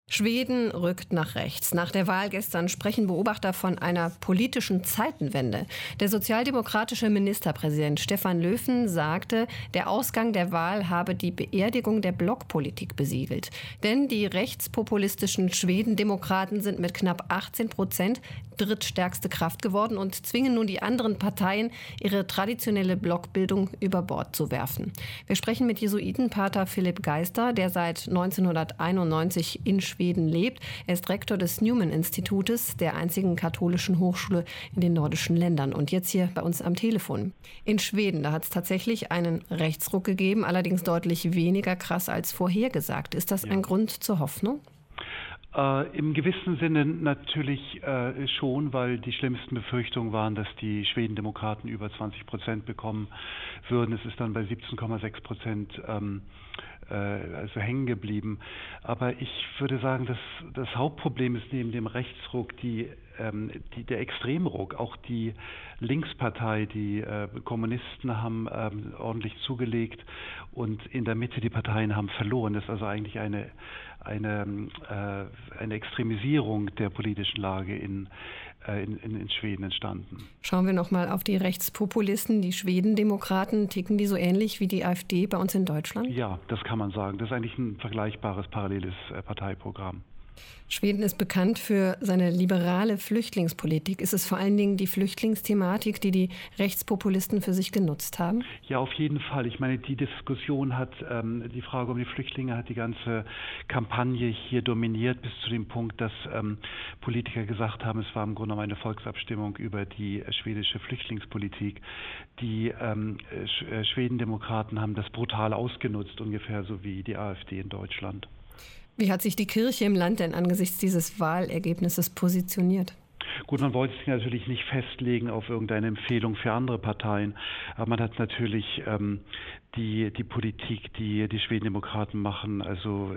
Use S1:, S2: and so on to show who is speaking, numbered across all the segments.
S1: Schweden rückt nach rechts. Nach der Wahl gestern sprechen Beobachter von einer politischen Zeitenwende. Der sozialdemokratische Ministerpräsident Stefan Löfven sagte, der Ausgang der Wahl habe die Beerdigung der Blockpolitik besiegelt. Denn die rechtspopulistischen Schwedendemokraten sind mit knapp 18% drittstärkste Kraft geworden und zwingen nun die anderen Parteien, ihre traditionelle Blockbildung über Bord zu werfen. Wir sprechen mit Jesuitenpater Philipp Geister, der seit 1991 in Schweden lebt. Er ist Rektor des Newman-Institutes, der einzigen katholischen Hochschule in den nordischen Ländern. Und jetzt hier bei uns am Telefon. In Schweden, da hat es tatsächlich einen Rechtsruck gegeben, allerdings deutlich weniger krass als vorhergesagt. Ist das ein Grund zur Hoffnung?
S2: Im gewissen Sinne natürlich schon, weil die schlimmsten Befürchtungen waren, dass die Schwedendemokraten über 20% bekommen würden. Es ist dann bei 17,6% also hängen geblieben. Aber ich würde sagen, dass das Hauptproblem ist neben dem Rechtsruck der Extremruck. Auch die Linkspartei, die Kommunisten haben ordentlich zugelegt und in der Mitte die Parteien haben verloren. Das ist also eigentlich eine Extremisierung der politischen Lage in Schweden entstanden.
S1: Schauen wir noch mal auf die Rechtspopulisten, die Schwedendemokraten. Ticken die so ähnlich wie die AfD bei uns in Deutschland?
S2: Ja, das kann man sagen. Das ist eigentlich ein vergleichbares, paralleles Parteiprogramm.
S1: Schweden ist bekannt für seine liberale Flüchtlingspolitik. Ist es vor allen Dingen die Flüchtlingsthematik, die die Rechtspopulisten für sich genutzt haben?
S2: Ja, auf jeden Fall. Ich meine, die Diskussion die Frage um die Flüchtlinge hat die ganze Kampagne hier dominiert, bis zu dem Punkt, dass Politiker gesagt haben, es war im Grunde genommen eine Volksabstimmung über die schwedische Flüchtlingspolitik. Die Schwedendemokraten haben das brutal ausgenutzt, ungefähr so wie die AfD in Deutschland.
S1: Wie hat sich die Kirche im Land denn angesichts dieses Wahlergebnisses positioniert?
S2: Gut, man wollte sich natürlich nicht festlegen auf irgendeine Empfehlung für andere Parteien, aber man hat natürlich die Politik, die die Schwedendemokraten machen, also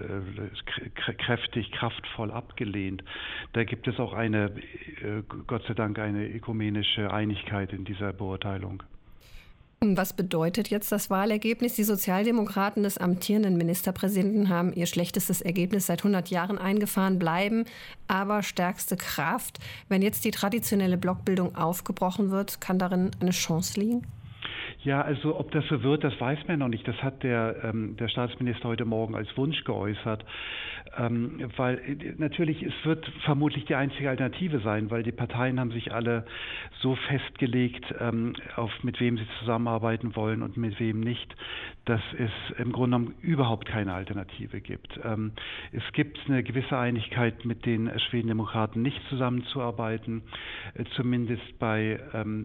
S2: kraftvoll abgelehnt. Da gibt es auch Gott sei Dank, eine ökumenische Einigkeit in dieser Beurteilung.
S1: Was bedeutet jetzt das Wahlergebnis? Die Sozialdemokraten des amtierenden Ministerpräsidenten haben ihr schlechtestes Ergebnis seit 100 Jahren eingefahren, bleiben aber stärkste Kraft. Wenn jetzt die traditionelle Blockbildung aufgebrochen wird, kann darin eine Chance liegen?
S2: Ja, also ob das so wird, das weiß man noch nicht. Das hat der Staatsminister heute Morgen als Wunsch geäußert, weil natürlich es wird vermutlich die einzige Alternative sein, weil die Parteien haben sich alle so festgelegt, mit wem sie zusammenarbeiten wollen und mit wem nicht, dass es im Grunde genommen überhaupt keine Alternative gibt. Es gibt eine gewisse Einigkeit, mit den Schwedendemokraten nicht zusammenzuarbeiten, zumindest bei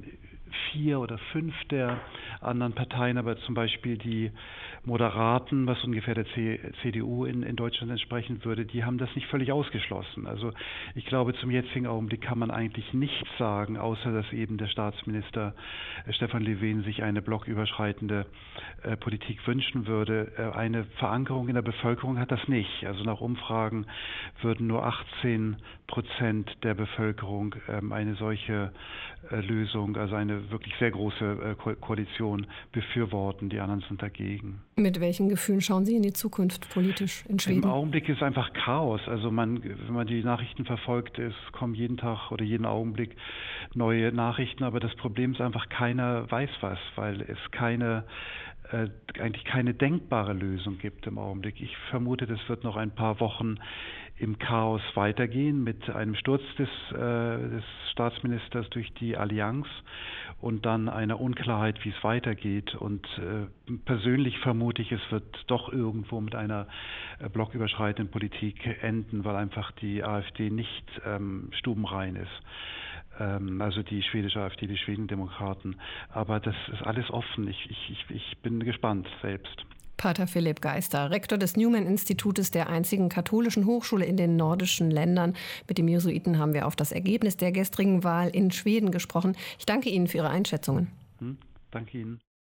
S2: 4 oder 5 der anderen Parteien, aber zum Beispiel die Moderaten, was ungefähr der CDU in Deutschland entsprechen würde, die haben das nicht völlig ausgeschlossen. Also ich glaube, zum jetzigen Augenblick kann man eigentlich nichts sagen, außer dass eben der Staatsminister Stefan Löfven sich eine blocküberschreitende Politik wünschen würde. Eine Verankerung in der Bevölkerung hat das nicht. Also nach Umfragen würden nur 18% der Bevölkerung eine solche Lösung, also eine wirklich sehr große Koalition befürworten. Die anderen sind dagegen.
S1: Mit welchen Gefühlen schauen Sie in die Zukunft politisch in Schweden?
S2: Im Augenblick ist einfach Chaos. Also wenn man die Nachrichten verfolgt, es kommen jeden Tag oder jeden Augenblick neue Nachrichten. Aber das Problem ist einfach, keiner weiß was, weil es eigentlich keine denkbare Lösung gibt im Augenblick. Ich vermute, das wird noch ein paar Wochen im Chaos weitergehen mit einem Sturz des Staatsministers durch die Allianz und dann einer Unklarheit, wie es weitergeht. Und persönlich vermute ich, es wird doch irgendwo mit einer blocküberschreitenden Politik enden, weil einfach die AfD nicht stubenrein ist. Also die schwedische AfD, die Schwedendemokraten. Aber das ist alles offen. Ich bin gespannt selbst.
S1: Pater Philipp Geister, Rektor des Newman-Institutes, der einzigen katholischen Hochschule in den nordischen Ländern. Mit dem Jesuiten haben wir auf das Ergebnis der gestrigen Wahl in Schweden gesprochen. Ich danke Ihnen für Ihre Einschätzungen.
S2: Danke Ihnen.